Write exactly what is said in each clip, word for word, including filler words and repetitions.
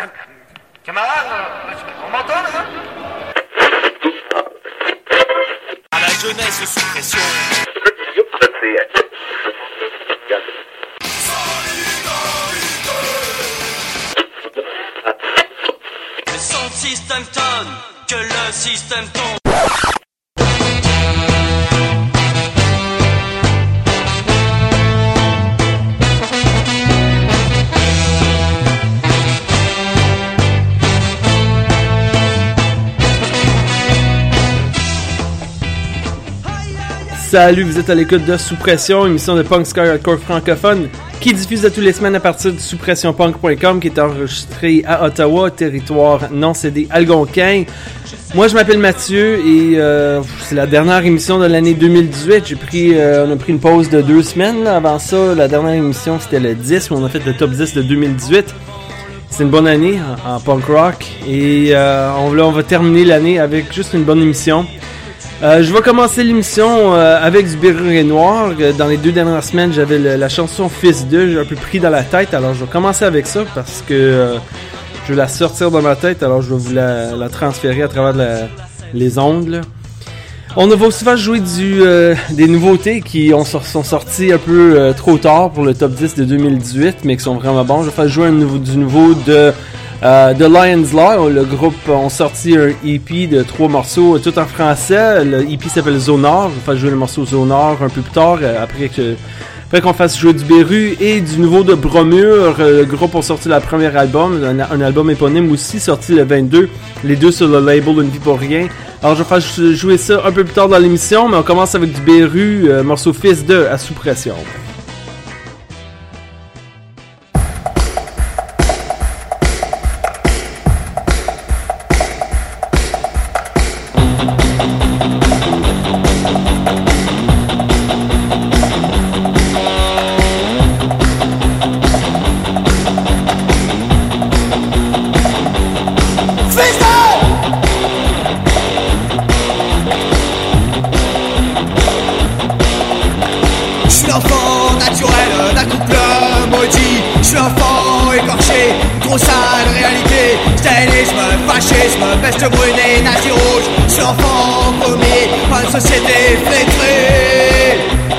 Camarade, on m'entend là? À la jeunesse sous pression. Le son système tonne, que le système tombe. Salut, vous êtes à l'écoute de Sous Pression, émission de punk ska hardcore francophone qui diffuse à tous les semaines à partir du sous pression punk point com, qui est enregistré à Ottawa, territoire non cédé algonquin. Moi, je m'appelle Mathieu et euh, c'est la dernière émission de l'année deux mille dix-huit. J'ai pris, euh, on a pris une pause de deux semaines. Là. Avant ça, la dernière émission, c'était le dix, où on a fait le top dix de deux mille dix-huit. C'est une bonne année en, en punk rock et euh, on, là, on va terminer l'année avec juste une bonne émission. Euh, je vais commencer l'émission euh, avec du Béret Noir. Euh, dans les deux dernières semaines, j'avais le, la chanson Fils deux, j'ai un peu pris dans la tête, alors je vais commencer avec ça parce que euh, je vais la sortir de ma tête, alors je vais vous la, la transférer à travers la, les ondes. Là. On va souvent jouer du, euh, des nouveautés qui ont, sont sorties un peu euh, trop tard pour le top dix de deux mille dix-huit, mais qui sont vraiment bons. Je vais faire jouer un nouveau, du nouveau de... Uh, The Lion's Law, le groupe ont sorti un E P de trois morceaux, tout en français. Le E P s'appelle Zonard. Je vais faire jouer le morceau Zonard un peu plus tard, après que après qu'on fasse jouer du Beru et du nouveau de Bromure. Le groupe ont sorti leur premier album, un, un album éponyme aussi, sorti le vingt-deux. Les deux sur le label Une vie pour rien. Alors je vais faire jouer ça un peu plus tard dans l'émission, mais on commence avec du Beru, euh, morceau Fils deux à Sous Pression. Peste brûlée, nazi rouge, je suis enfant paumé par une société flétrée.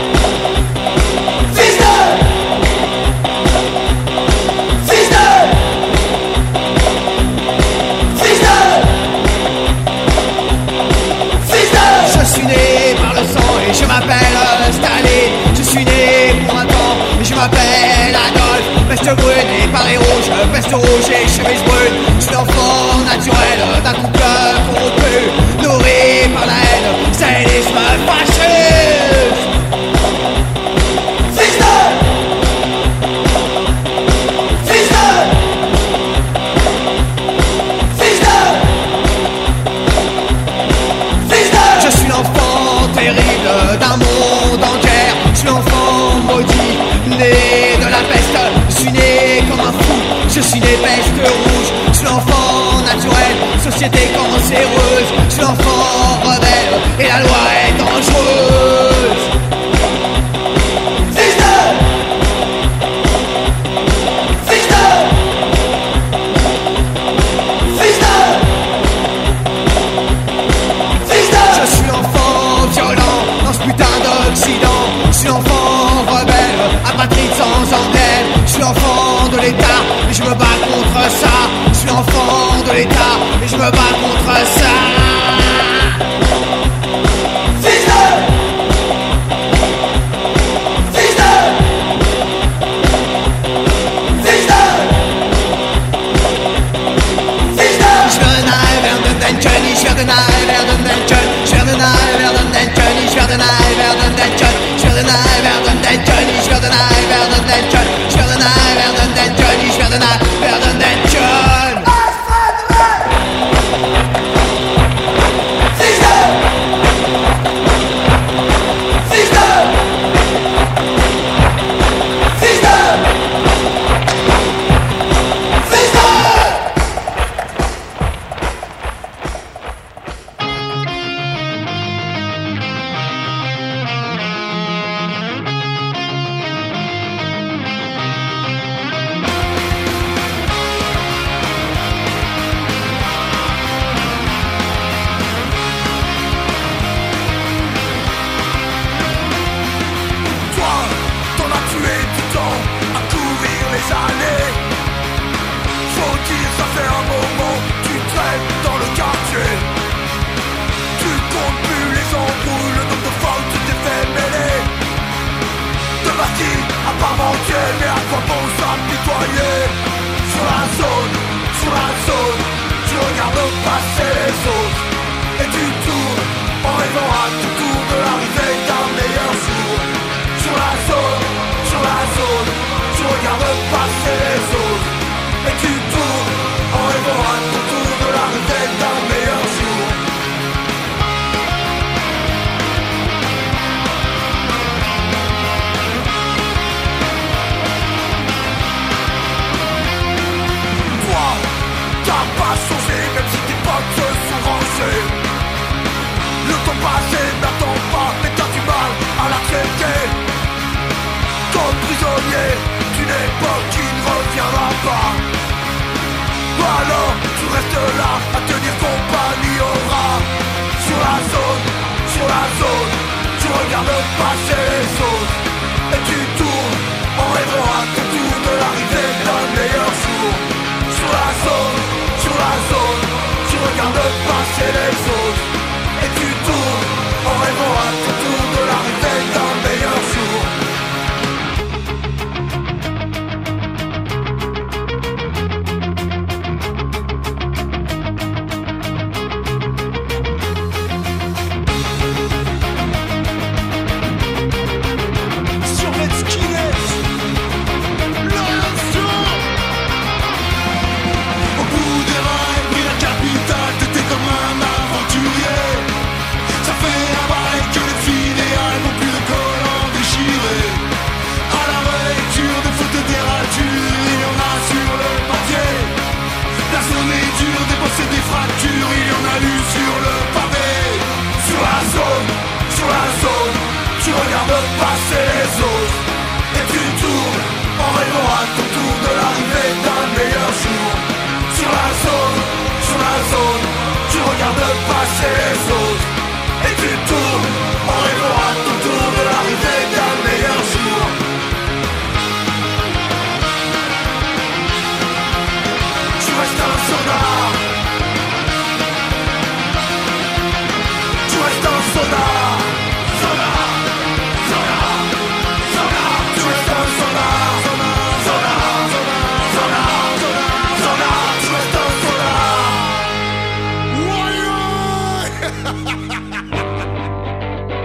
Fils de Fils de Fils de Fils de Je suis né par le sang et je m'appelle Stanley. Je suis né pour un temps et je m'appelle Adolphe. Peste brûlée par les rouges, peste rouge et chemise brune. Je suis l'enfant naturel d'un couple corrompu, nourri par la haine, cynisme fasciste. Fils de Fils de Fils de Fils de Je suis l'enfant terrible d'un monde en guerre. Je suis l'enfant maudit, né de la peste. Je suis né comme un fou, je suis né peste rouge. Je suis l'enfant naturel, société cancéreuse. Je suis l'enfant rebelle et la loi est dangereuse. Fils de Fils de Fils de Fils de Je suis l'enfant violent dans ce putain d'Occident. Je suis l'enfant rebelle, apatride sans emblème. Je suis l'enfant de l'État et je me bats contre ça. Je suis l'enfant de l'État et je me bats contre ça. Fils de Fils de Fils de Fils de Je viens de naïf vers de Dungeon, je viens de naïf vers de Dungeon. Je viens de naïf vers de Dungeon, je viens de naïf vers de Dungeon. Je viens de naïf vers de Dungeon, je viens de naïf vers de Dungeon. Je viens de naïf vers de Dungeon, je viens de naïf vers de Dungeon. tour. On rêvera tout autour de l'arrivée d'un meilleur jour. Tu restes un soldat. Tu restes un soldat. Soldat. Soldat. Soldat. Tu restes un soldat. Soldat. Soldat. Soldat. Soldat. Tu restes un soldat. Ouais, ouais.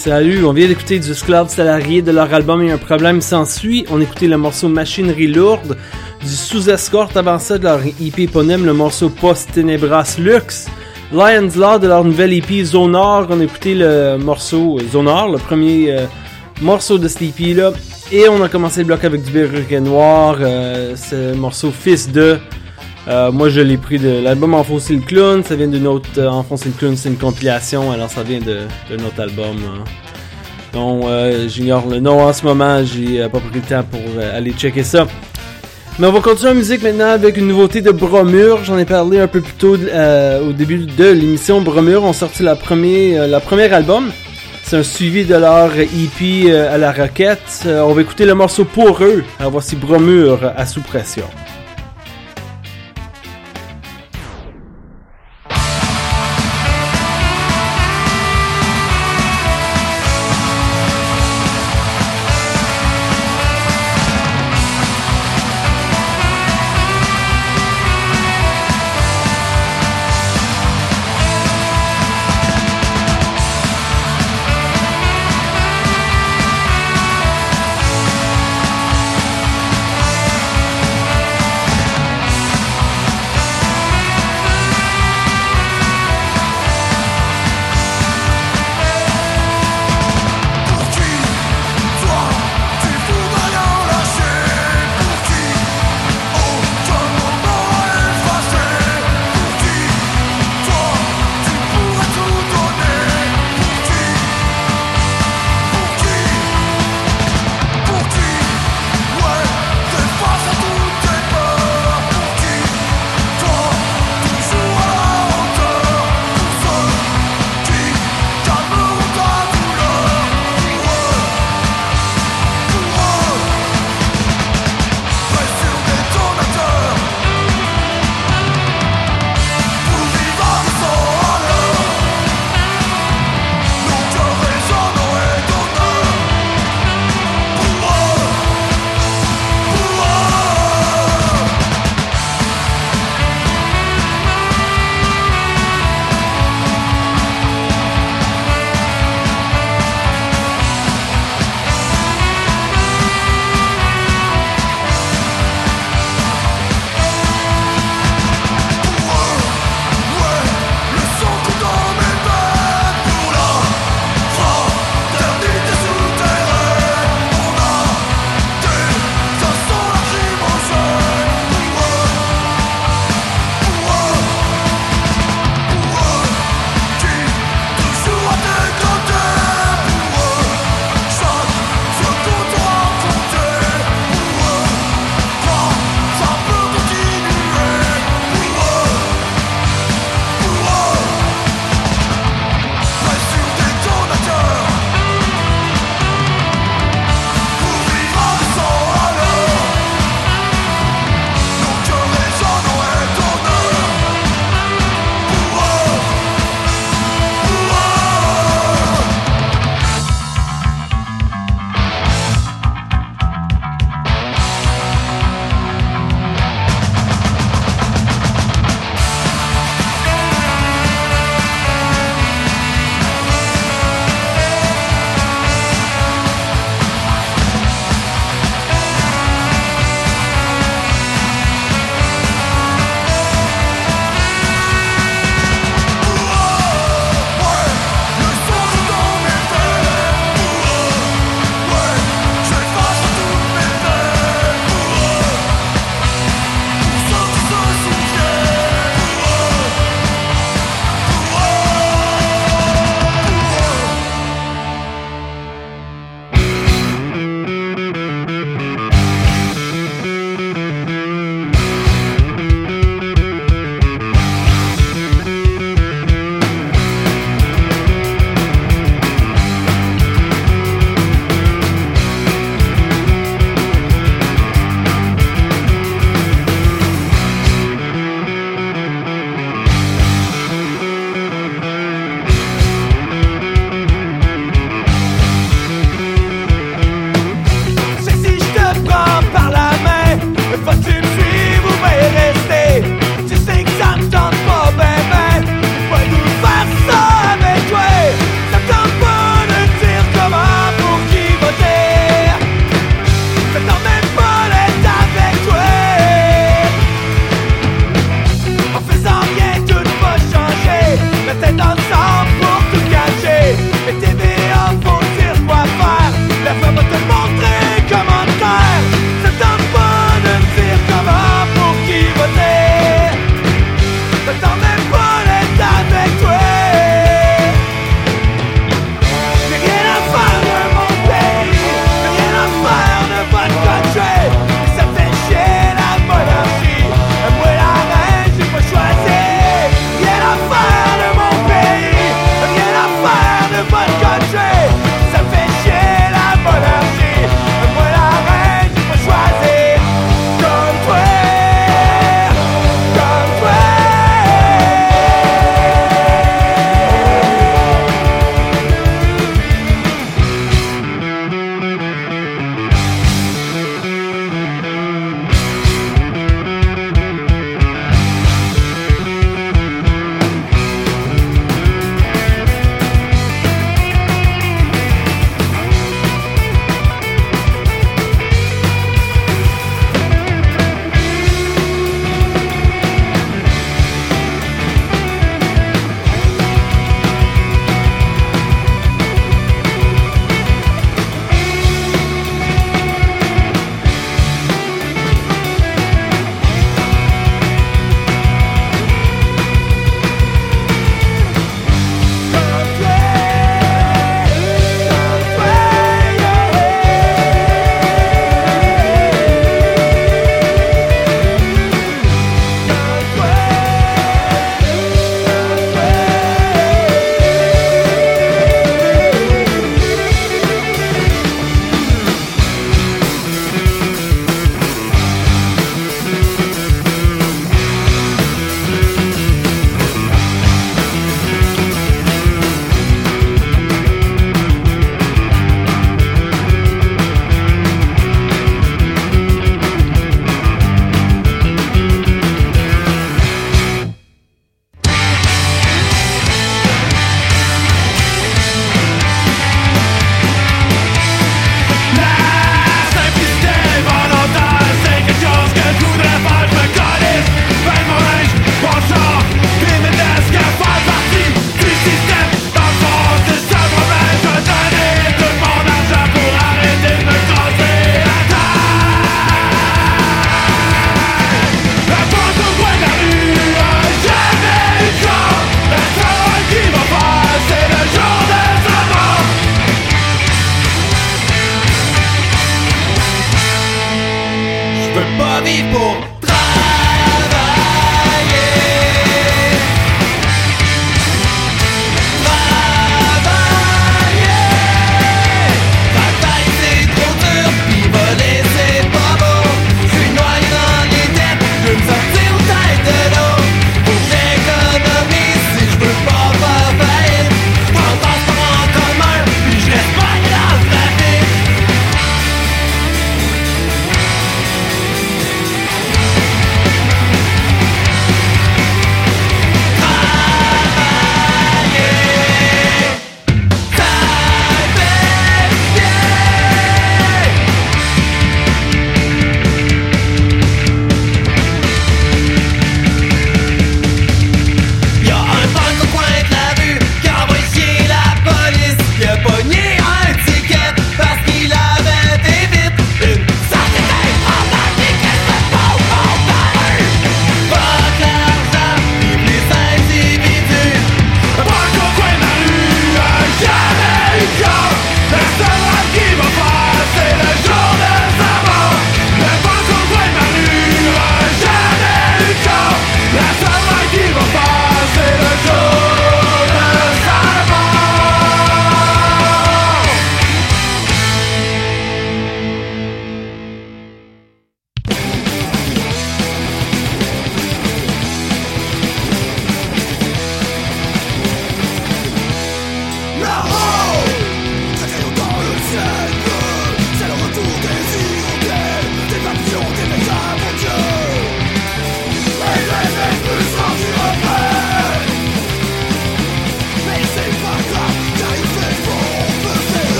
Salut, on vient d'écouter du Esclave Salarié de leur album Et un problème s'ensuit. On écoutait le morceau Machinerie lourde, du Sous-Escorte avant ça de leur E P éponyme, le morceau Post Tenebras Lux. Lion's Law de leur nouvelle E P Zonar, on a écouté le morceau Zonar, le premier euh, morceau de cette E P là. Et on a commencé le bloc avec du Perruquet Noir, euh, ce morceau Fils de... Euh, moi je l'ai pris de l'album Enfoncer le Clown, ça vient d'une autre... Euh, Enfoncer le Clown c'est une compilation, alors ça vient de, d'un autre album. Hein. Donc euh, j'ignore le nom en ce moment, j'ai euh, pas pris le temps pour euh, aller checker ça. Mais on va continuer en musique maintenant avec une nouveauté de Bromure. J'en ai parlé un peu plus tôt euh, au début de l'émission. Bromure ont sorti la première, euh, la première album. C'est un suivi de leur E P euh, à la Roquette. Euh, on va écouter le morceau Pour eux. Alors voici Bromure à Sous Pression. We'll be right back.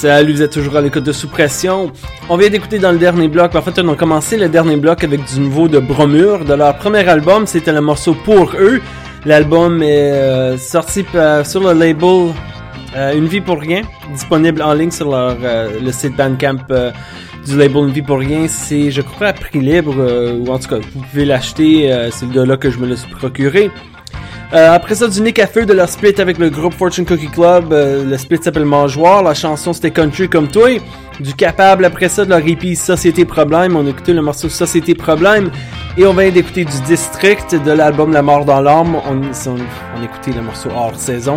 Salut, vous êtes toujours à l'écoute de Sous Pression. On vient d'écouter dans le dernier bloc, en fait on a commencé le dernier bloc avec du nouveau de Bromure. De leur premier album, c'était le morceau Pour eux. L'album est euh, sorti euh, sur le label euh, Une vie pour rien, disponible en ligne sur leur, euh, le site Bandcamp euh, du label Une vie pour rien. C'est, je crois, à prix libre, euh, ou en tout cas, vous pouvez l'acheter, euh, c'est de là que je me le suis procuré. Euh, après ça, du Nick à Feu de leur split avec le groupe Fortune Cookie Club. Euh, le split s'appelle Mangeoire. La chanson c'était Country comme toi. Du Capable après ça de leur E P Société Problème. On a écouté le morceau Société Problème. Et on vient d'écouter du District de l'album La Mort dans l'âme. On, on, on a écouté le morceau Hors Saison.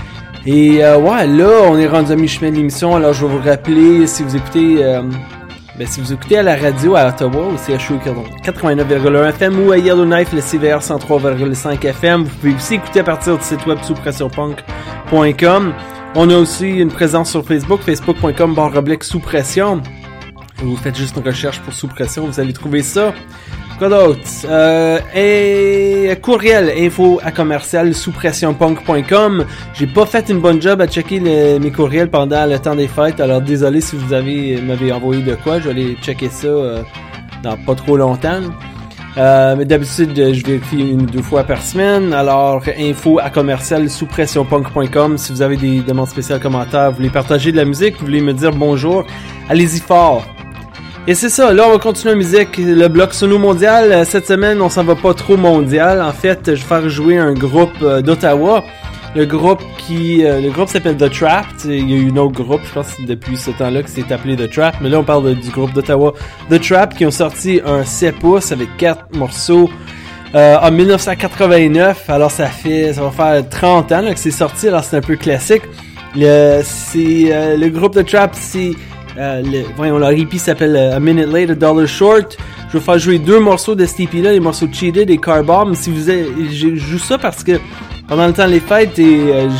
Et euh, ouais, là, on est rendu à mi-chemin de l'émission. Alors je vais vous rappeler, si vous écoutez... Euh, Ben, si vous écoutez à la radio à Ottawa, au C H U quatre-vingt-neuf virgule un F M ou à Yellowknife, le C V R cent trois virgule cinq F M, vous pouvez aussi écouter à partir du site web sous pression punk point com. On a aussi une présence sur Facebook, facebook point com barre oblique sous pression. Vous faites juste une recherche pour Sous Pression, vous allez trouver ça. Quoi d'autre? Euh, et courriel info à commercial sous pression punk point com. J'ai pas fait une bonne job à checker le, mes courriels pendant le temps des fêtes, alors désolé si vous avez m'avez envoyé de quoi, je vais aller checker ça euh, dans pas trop longtemps. Euh, mais d'habitude je vérifie une ou deux fois par semaine. Alors info à commercial sous pression punk point com. Si vous avez des demandes spéciales, commentaires, vous voulez partager de la musique, vous voulez me dire bonjour, allez-y fort. Et c'est ça, là on va continuer la musique, le bloc Sono Mondial. Cette semaine on s'en va pas trop mondial, en fait je vais faire jouer un groupe euh, d'Ottawa. Le groupe qui, euh, le groupe s'appelle The Trapped. Il y a eu un autre groupe, je pense depuis ce temps-là qui s'est appelé The Trapped. Mais là on parle de, du groupe d'Ottawa The Trapped qui ont sorti un sept pouces avec quatre morceaux euh, en dix-neuf cent quatre-vingt-neuf. Alors ça fait, ça va faire trente ans là, que c'est sorti, alors c'est un peu classique. Le, c'est, euh, le groupe The Trapped, c'est... Euh, le, voyons, leur E P s'appelle uh, A Minute Late, A Dollar Short. Je vais faire jouer deux morceaux de cet E P-là, les morceaux Cheated et Car Bomb. Si vous avez, je joue ça parce que pendant le temps des fêtes, et, euh,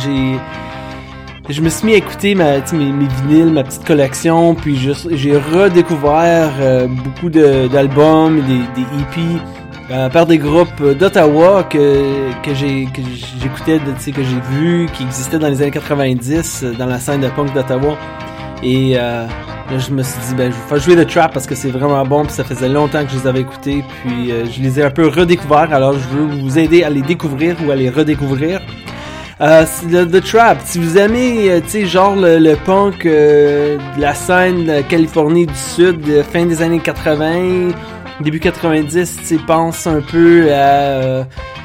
j'ai, je me suis mis à écouter ma, mes, mes vinyles, ma petite collection, puis je, j'ai redécouvert euh, beaucoup de, d'albums, des, des E P euh, par des groupes d'Ottawa que, que, j'ai, que j'écoutais, tu sais, que j'ai vu, qui existaient dans les années quatre-vingt-dix dans la scène de punk d'Ottawa. Et euh, là, je me suis dit, ben, je vais faire jouer le trap parce que c'est vraiment bon, puis ça faisait longtemps que je les avais écoutés, puis euh, je les ai un peu redécouverts, alors je veux vous aider à les découvrir ou à les redécouvrir. Euh, le, The Trap, si vous aimez, euh, tu sais, genre le, le punk euh, de la scène de Californie du Sud, de fin des années quatre-vingts, début quatre-vingt-dix, tu sais, pense un peu à... Euh,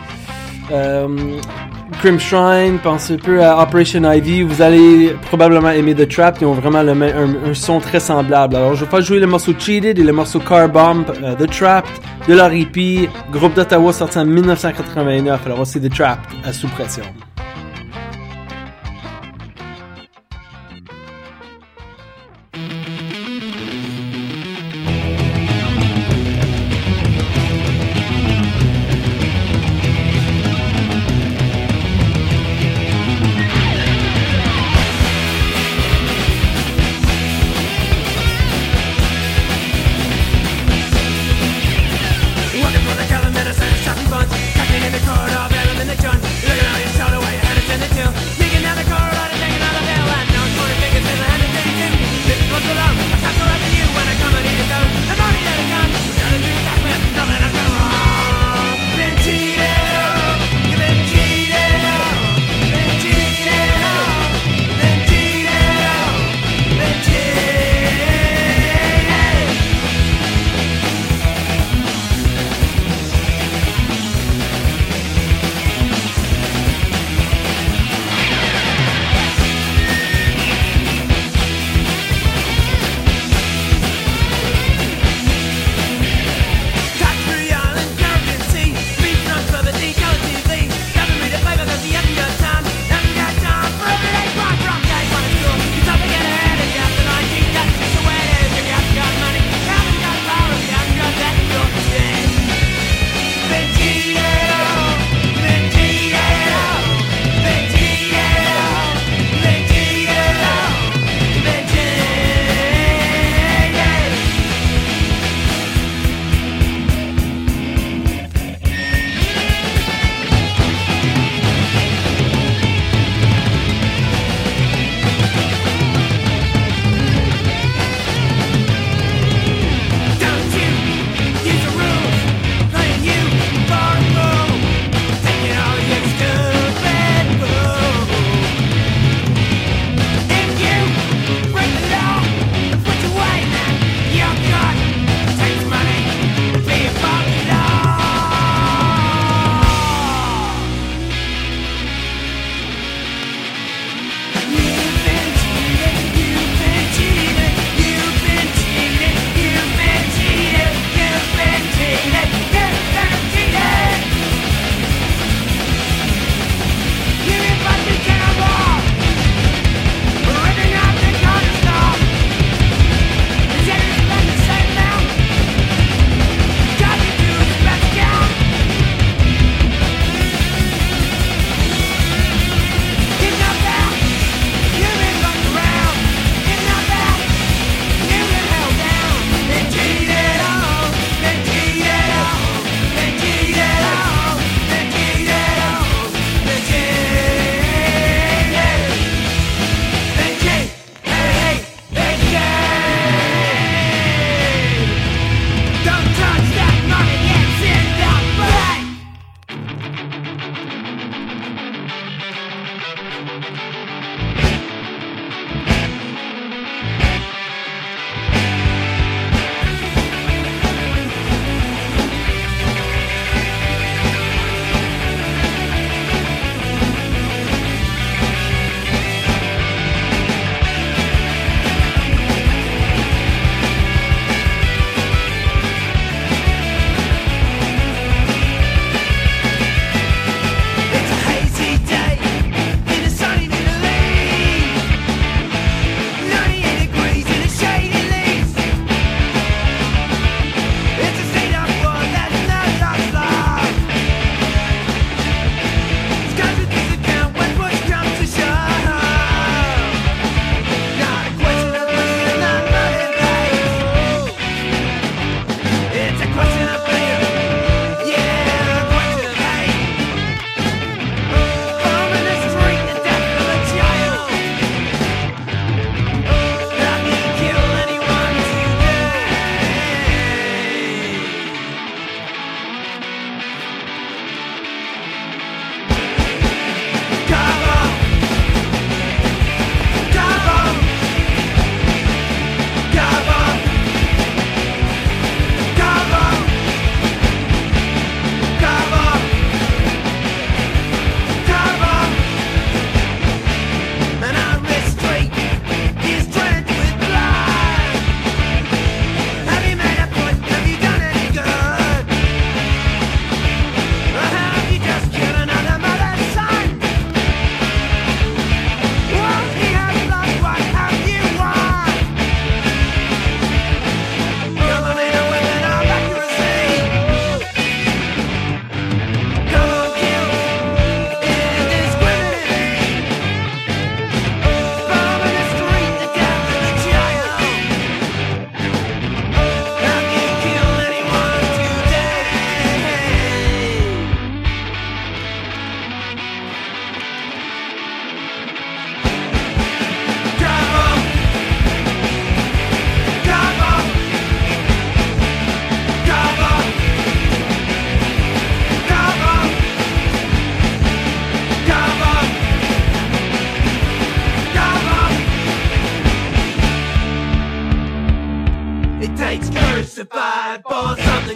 euh, Crim Shrine, pensez un peu à Operation Ivy, vous allez probablement aimer The Trapped, ils ont vraiment le même, un, un son très semblable. Alors je vais faire jouer le morceau Cheated et le morceau Car Bomb, uh, The Trapped, de leur E P, groupe d'Ottawa sorti en dix-neuf cent quatre-vingt-neuf. Alors c'est The Trapped à Sous Pression. Medicine, shot and buns, cracking in the corner, bailing in the gun. Looking out your shadow,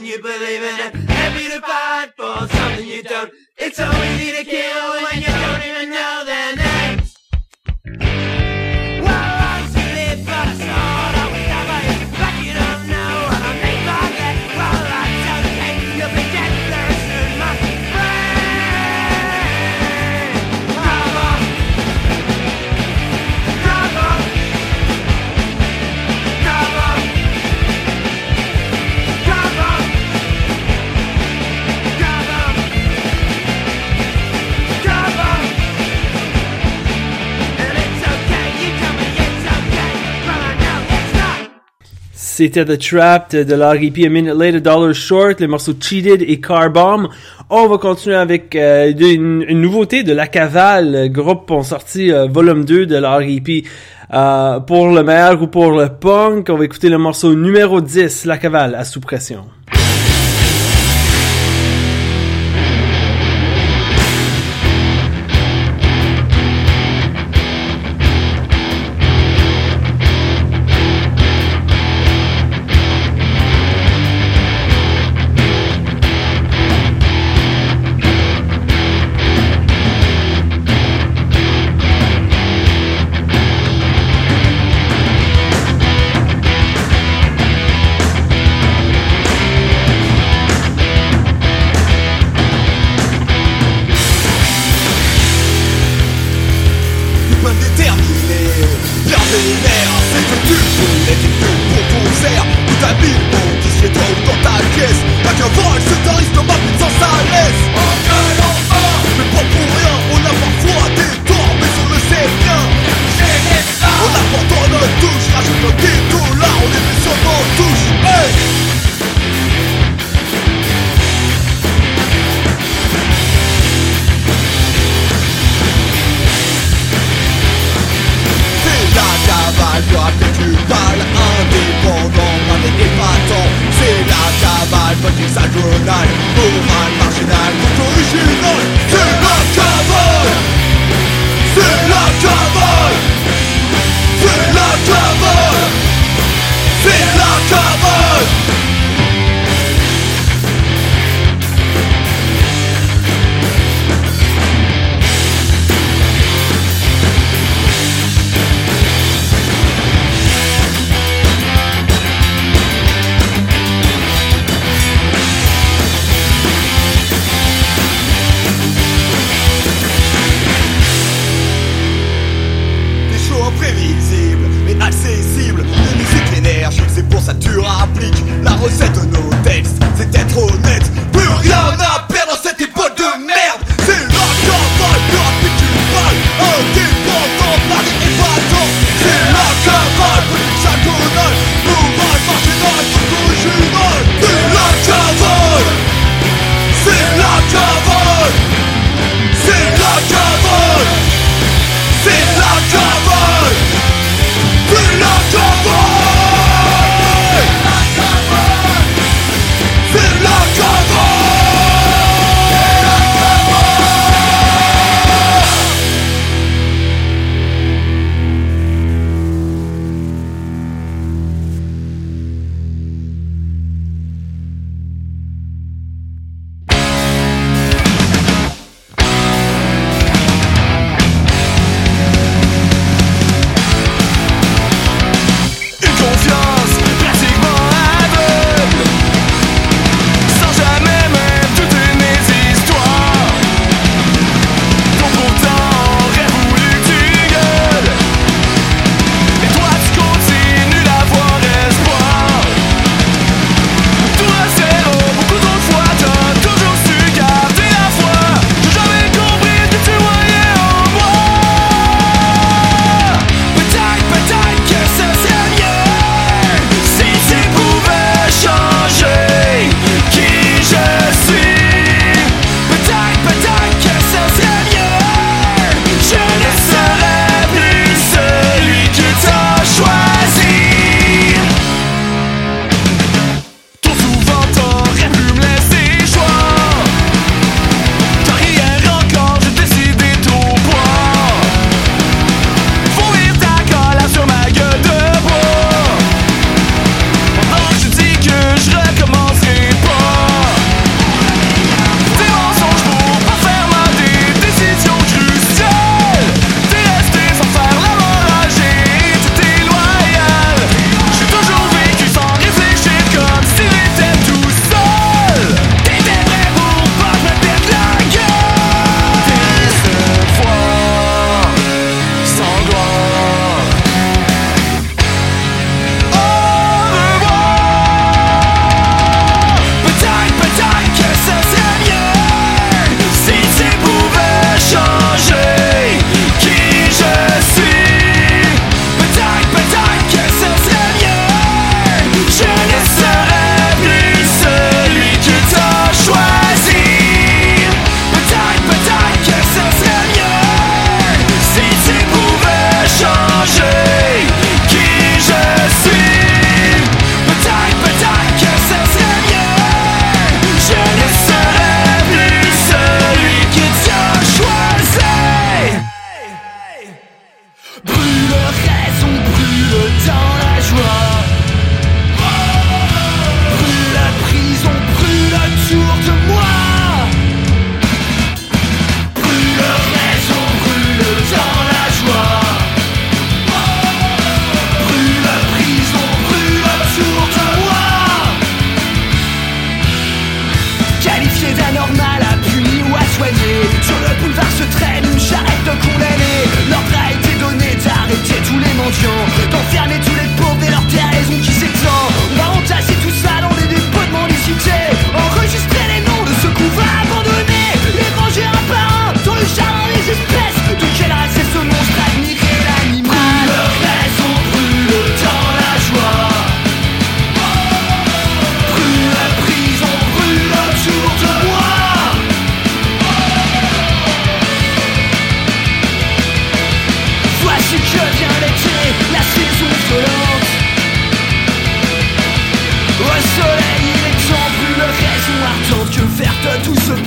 you believe in it. Happy to fight for something you don't. It's so easy to kill when you don't even know their names. Well, I should live but I sort of discover you like you don't know what I mean by that. Well, that's okay, you'll be dead very soon, my friend. Come on, come on, come on, come on, come on, come on. And it's okay, you tell me it's okay, but I know it's not. C'était The Trapped de leur E P A Minute Later, Dollar Short, les morceaux Cheated et Car Bomb. On va continuer avec euh, une, une nouveauté de La Cavale. Le groupe ont sorti euh, volume deux de leur E P euh, pour le meilleur ou pour le punk. On va écouter le morceau numéro dix, La Cavale, à sous pression. Bien déterminé, bien vénère, c'est que tu peux les types pour ton cerf. Tout un billon qui se trouve dans ta caisse. La cavale se tarise dans ma puissance à l'aise. En quel enfer, mais pas pour rien. On a parfois des torts, mais on le sait bien. On a pourtant notre touche, rajoute notre dix dollars, on est mis sur nos touches. Hey! La cavale, pure du pâle, indépendant, bravé et épatant. C'est la cavale, politique sale journal, moral, marginal, contre original. C'est la cavale, c'est la cavale, c'est la cavale, c'est la cavale.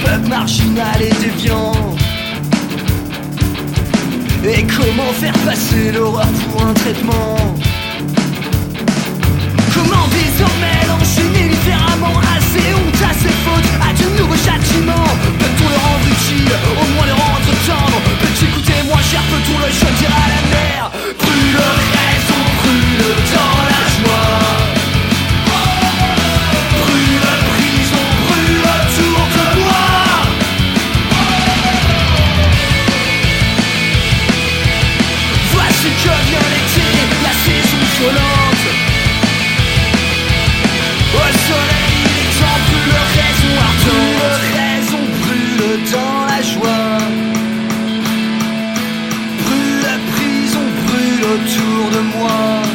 peuple marginal et déviant. Et comment faire passer l'horreur pour un traitement? Comment désormais l'enchaîner différemment? Assez honte, assez faute, à de nouveaux châtiments. Peut-on le rendre utile, au moins le rendre tendre? Peut-tu coûter moins cher, peut-on le choisir à la mer? Brûle raison, brûle dans la joie. Brûle prison, brûle autour de moi. Voici que vient l'été, la saison violente. Au soleil, il est temps, brûle raison ardente. Brûle raison, brûle dans la joie. Brûle prison, brûle autour de moi.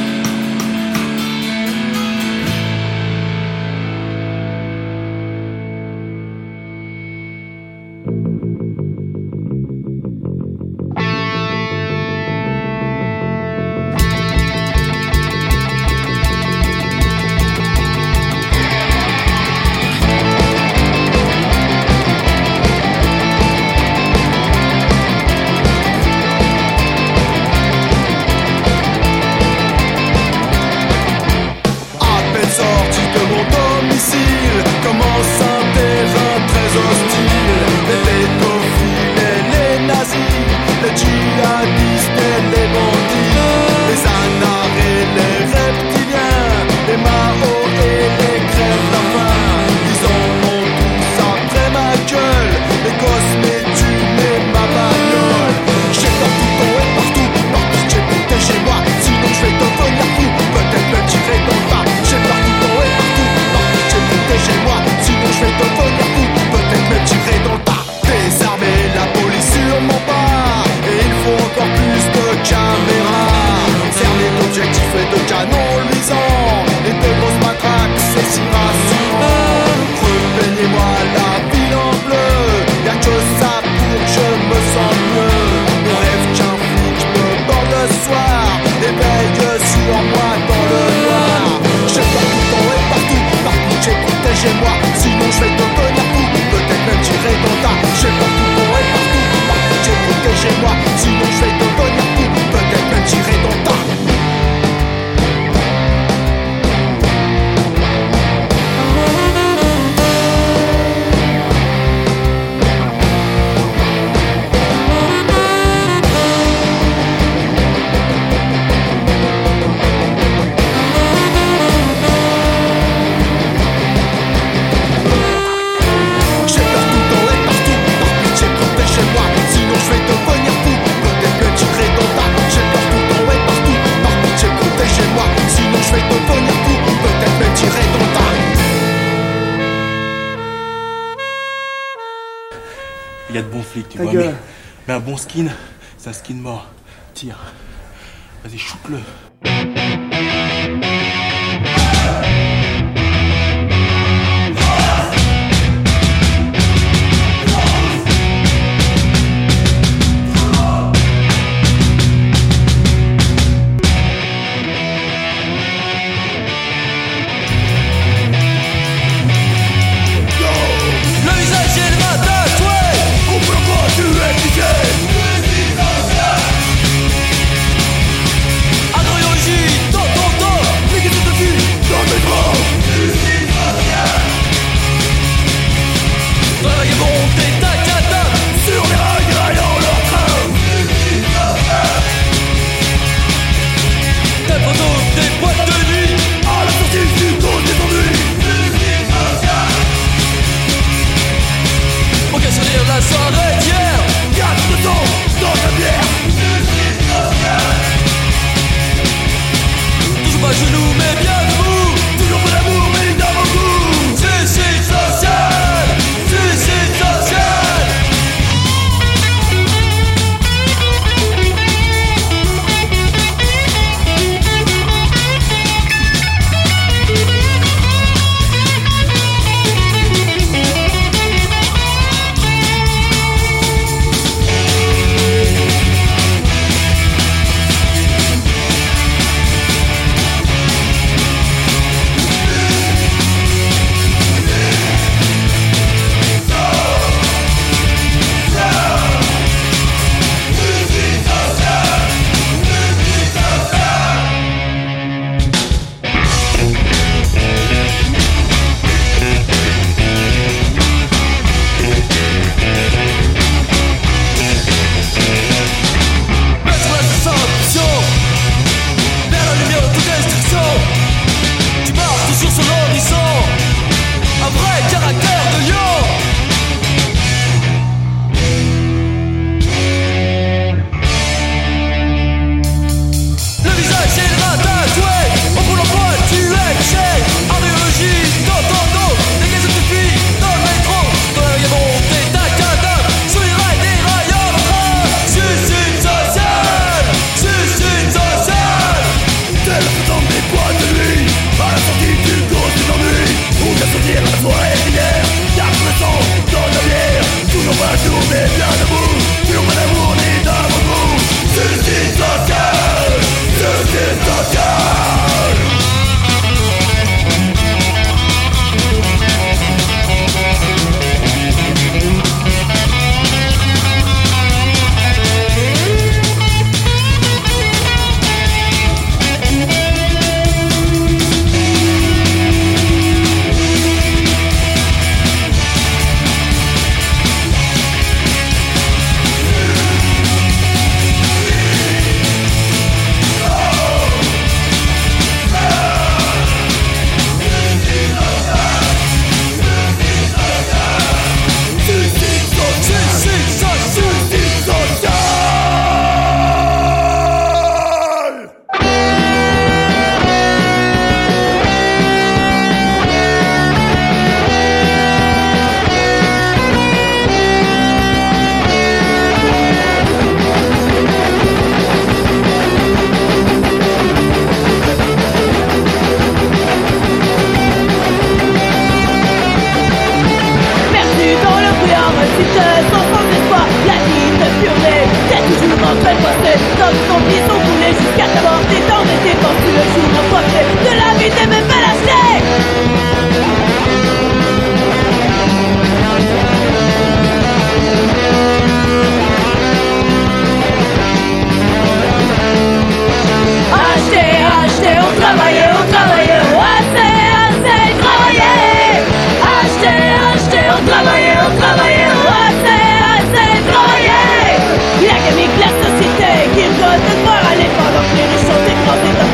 Il y a de bons flics, tu vois, mais, mais un bon skin, c'est un skin mort. Tire. Vas-y, shoot-le.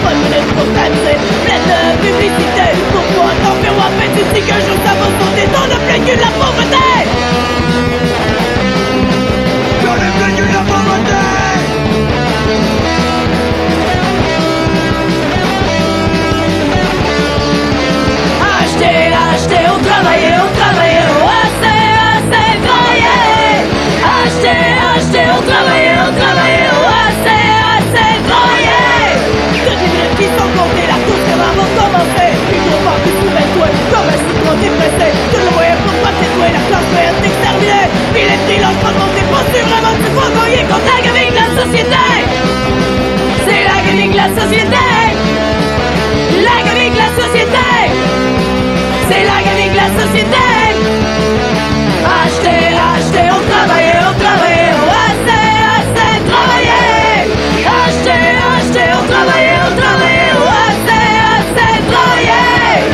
bonne minute pour t'amuser, pleine de publicité. Pourquoi t'en faire moi fait tu dis qu'un jour ça va sauter dans le plein cul de la pauvreté. Dans le plein cul de la pauvreté. Acheter, acheter, on travaillait, on travaillait, oh assez, assez, travailler. Acheter, acheter, on travaillait, on travaillait, oh assez, assez, travailler. Toutes les minutes qui sont comptées, la course est vraiment commencée. Une gros part qui souvient toi, comme un citron dépressé. Tout le moyen pour pas t'étouer, la classe moyenne t'exterminer. Puis les freelances pas monter, pas sûr vraiment tu vas gagner contre la gamine de la société. C'est la gamine de la société. La gamine de la société. C'est la gamine de la société. Acheter, acheter, on travaillait, on travaillait, on assez, assez, travailler. Acheter, acheter, on travaillait, on travaillait, on assez, assez, travailler.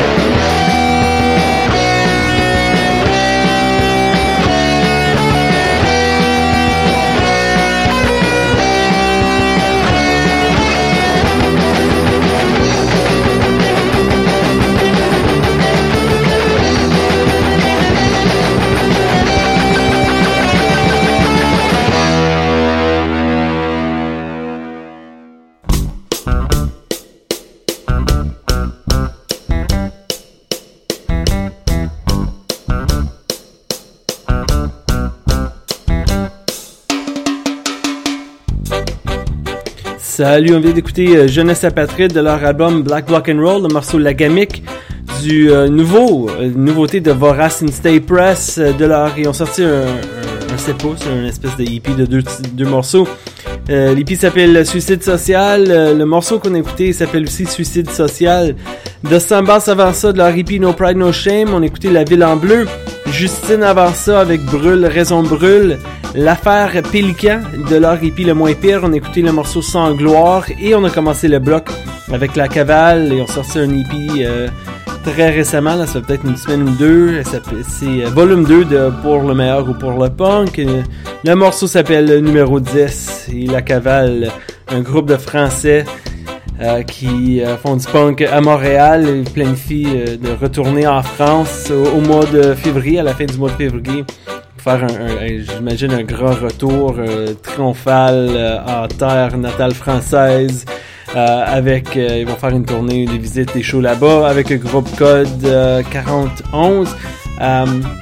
Salut, on vient d'écouter euh, Jeunesse apatride de leur album Black Block and Roll, le morceau Lagamic, du euh, nouveau, euh, nouveauté de Vorace and Stay Press, euh, de leur, ils ont sorti un, un, un sept pouces, une espèce de E P de deux, deux morceaux. Euh, L'E P s'appelle Suicide Social, euh, le morceau qu'on a écouté s'appelle aussi Suicide Social. De Sambas avant ça, de leur E P No Pride No Shame, on a écouté La Ville en Bleu. Justine avant ça avec Brûle, Raison Brûle. L'affaire Pélican de leur E P Le Moins Pire, on a écouté le morceau Sans Gloire et on a commencé le bloc avec La Cavale et on sorti un E P euh, très récemment, là, ça fait peut-être une semaine ou deux, c'est euh, volume deux de Pour le meilleur ou pour le punk. Le morceau s'appelle Numéro dix et La Cavale, un groupe de Français Euh, qui euh, font du punk à Montréal et planifient euh, de retourner en France au, au mois de février, à la fin du mois de février, pour faire un, un, j'imagine un grand retour euh, triomphal euh, en terre natale française. Euh, avec, euh, ils vont faire une tournée, des visites, des shows là-bas avec le groupe Code euh, quarante onze. Euh,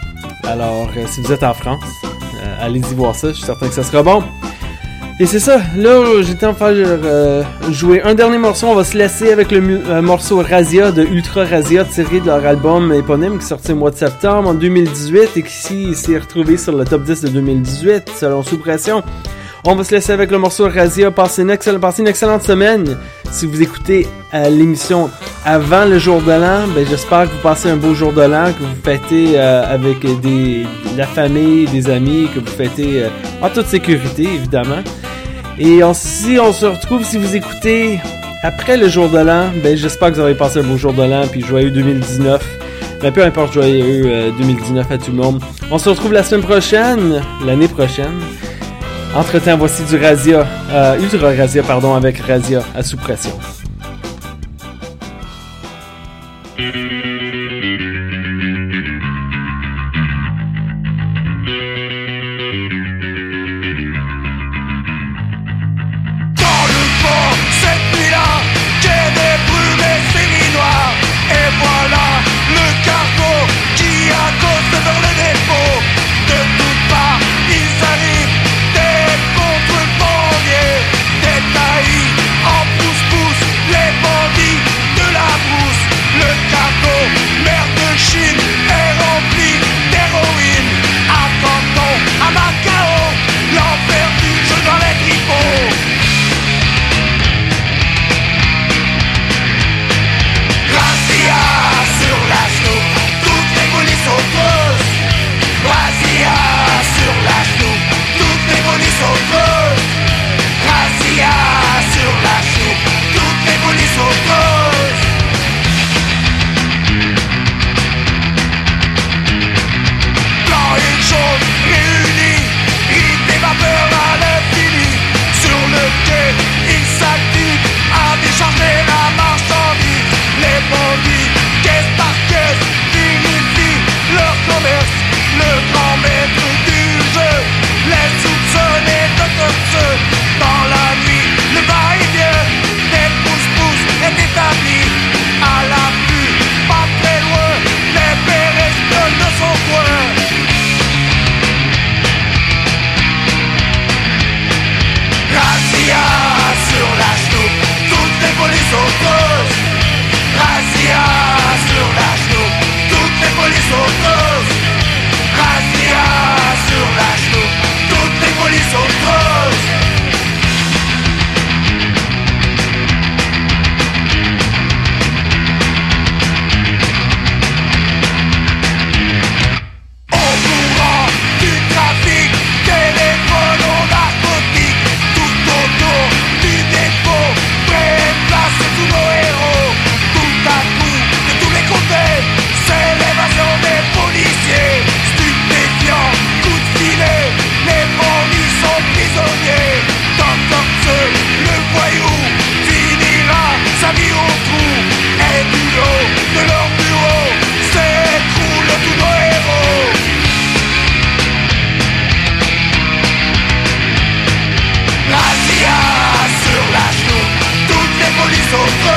alors, euh, si vous êtes en France, euh, allez-y voir ça, je suis certain que ça sera bon. Et c'est ça, là j'étais en train de faire euh, jouer un dernier morceau, on va se laisser avec le mu- euh, morceau Razia de Ultra Razia tiré de leur album éponyme qui est sorti au mois de septembre en deux mille dix-huit et qui ici s'est retrouvé sur le top dix de deux mille dix-huit selon Sous Pression. On va se laisser avec le morceau Razia, passez une, excell- passez une excellente semaine. Si vous écoutez euh, l'émission avant le jour de l'an, ben j'espère que vous passez un beau jour de l'an, que vous fêtez euh, avec des, la famille, des amis, que vous fêtez euh, en toute sécurité évidemment. Et on, si on se retrouve, si vous écoutez après le jour de l'an, ben j'espère que vous avez passé un beau jour de l'an, puis joyeux deux mille dix-neuf. Ben peu importe, joyeux euh, deux mille dix-neuf à tout le monde. On se retrouve la semaine prochaine, l'année prochaine. Entre-temps, voici du Razia, euh, Ultra Razia, pardon, avec Razia à Sous Pression. Des taillis en pouce-pouce polices sont creuses. Razzia sur la genou. Toutes les polices sont creuses. Razzia sur la genou. Toutes les polices sont creuses. So